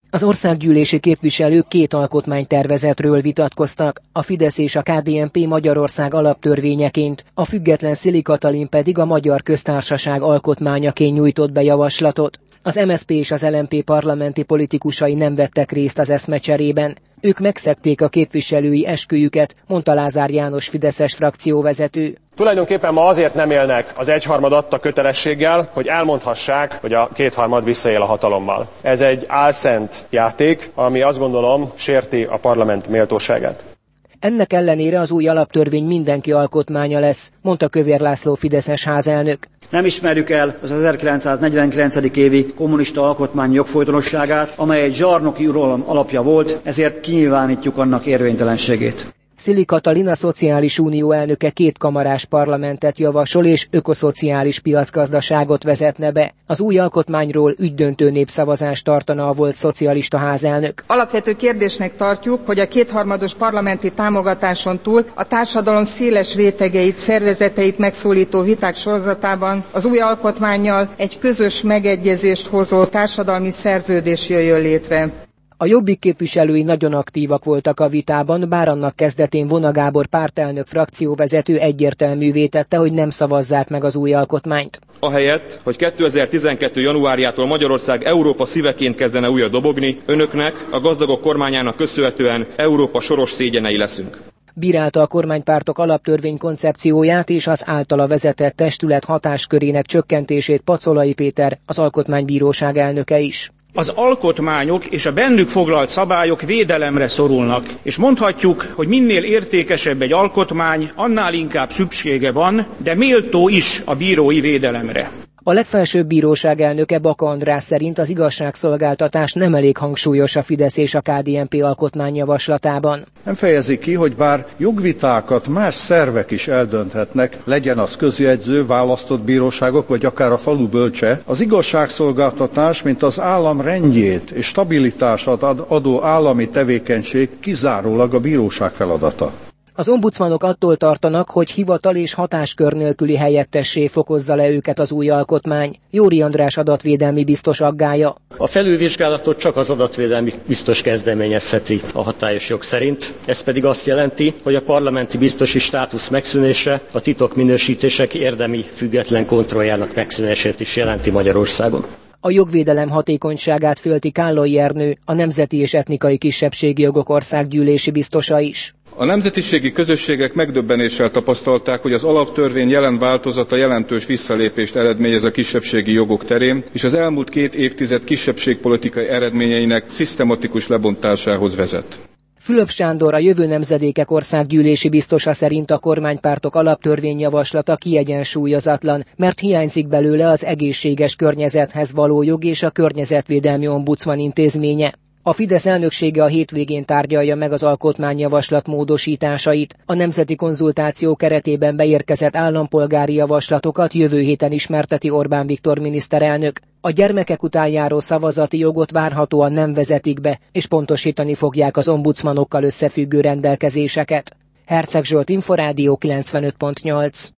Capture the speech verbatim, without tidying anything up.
Az országgyűlési képviselők két alkotmánytervezetről vitatkoztak, a Fidesz és a ká dé en pé Magyarország alaptörvényeként, a független Szili Katalin pedig a Magyar Köztársaság alkotmányaként nyújtott be javaslatot. Az em es zé pé és az el em pé parlamenti politikusai nem vettek részt az eszmecserében. Ők megszegték a képviselői esküjüket, mondta Lázár János fideszes frakcióvezető. Tulajdonképpen ma azért nem élnek az egyharmad adta kötelességgel, hogy elmondhassák, hogy a kétharmad visszaél a hatalommal. Ez egy álszent játék, ami azt gondolom sérti a parlament méltóságát. Ennek ellenére az új alaptörvény mindenki alkotmánya lesz, mondta Kövér László fideszes házelnök. Nem ismerjük el az ezerkilencszáznegyvenkilencedik évi kommunista alkotmány jogfolytonosságát, amely egy zsarnoki uralom alapja volt, ezért kinyilvánítjuk annak érvénytelenségét. Szili Katalin, a Szociális Unió elnöke kétkamarás parlamentet javasol és ökoszociális piacgazdaságot vezetne be. Az új alkotmányról ügydöntő népszavazást tartana a volt szocialista házelnök. Alapvető kérdésnek tartjuk, hogy a kétharmados parlamenti támogatáson túl a társadalom széles rétegeit, szervezeteit megszólító viták sorozatában az új alkotmánnyal egy közös megegyezést hozó társadalmi szerződés jöjjön létre. A Jobbik képviselői nagyon aktívak voltak a vitában, bár annak kezdetén Vona Gábor pártelnök frakcióvezető egyértelművé tette, hogy nem szavazzák meg az új alkotmányt. Ahelyett, hogy kétezer-tizenkettő januárjától Magyarország Európa szíveként kezdene újra dobogni, önöknek, a gazdagok kormányának köszönhetően Európa soros szégyenei leszünk. Bírálta a kormánypártok alaptörvény koncepcióját és az általa vezetett testület hatáskörének csökkentését Pacolai Péter, az Alkotmánybíróság elnöke is. Az alkotmányok és a bennük foglalt szabályok védelemre szorulnak, és mondhatjuk, hogy minél értékesebb egy alkotmány, annál inkább szüksége van, de méltó is a bírói védelemre. A legfelsőbb bíróság elnöke Baka András szerint az igazságszolgáltatás nem elég hangsúlyos a Fidesz és a ká dé en pé alkotmányjavaslatában. Nem fejezi ki, hogy bár jogvitákat más szervek is eldönthetnek, legyen az közjegyző, választott bíróságok, vagy akár a falu bölcse, az igazságszolgáltatás, mint az állam rendjét és stabilitását adó állami tevékenység kizárólag a bíróság feladata. Az ombudsmanok attól tartanak, hogy hivatal és hatáskör nélküli helyettessé fokozza le őket az új alkotmány. Jóri András adatvédelmi biztos aggálya. A felülvizsgálatot csak az adatvédelmi biztos kezdeményezheti a hatályos jog szerint. Ez pedig azt jelenti, hogy a parlamenti biztosi státusz megszűnése a titokminősítések érdemi független kontrolljának megszűnését is jelenti Magyarországon. A jogvédelem hatékonyságát félti Kállai Ernő, a Nemzeti és Etnikai Kisebbségi Jogok Országgyűlési biztosa is. A nemzetiségi közösségek megdöbbenéssel tapasztalták, hogy az alaptörvény jelen változata jelentős visszalépést eredményez a kisebbségi jogok terén, és az elmúlt két évtized kisebbségpolitikai eredményeinek szisztematikus lebontásához vezet. Fülöp Sándor, a Jövő Nemzedékek Országgyűlési biztosa szerint a kormánypártok alaptörvényjavaslata kiegyensúlyozatlan, mert hiányzik belőle az egészséges környezethez való jog és a környezetvédelmi ombudsman intézménye. A Fidesz elnöksége a hétvégén tárgyalja meg az alkotmányjavaslat módosításait. A nemzeti konzultáció keretében beérkezett állampolgári javaslatokat jövő héten ismerteti Orbán Viktor miniszterelnök. A gyermekek után járó szavazati jogot várhatóan nem vezetik be, és pontosítani fogják az ombudsmanokkal összefüggő rendelkezéseket. Herceg Zsolt, Inforádió kilencvenöt pont nyolc.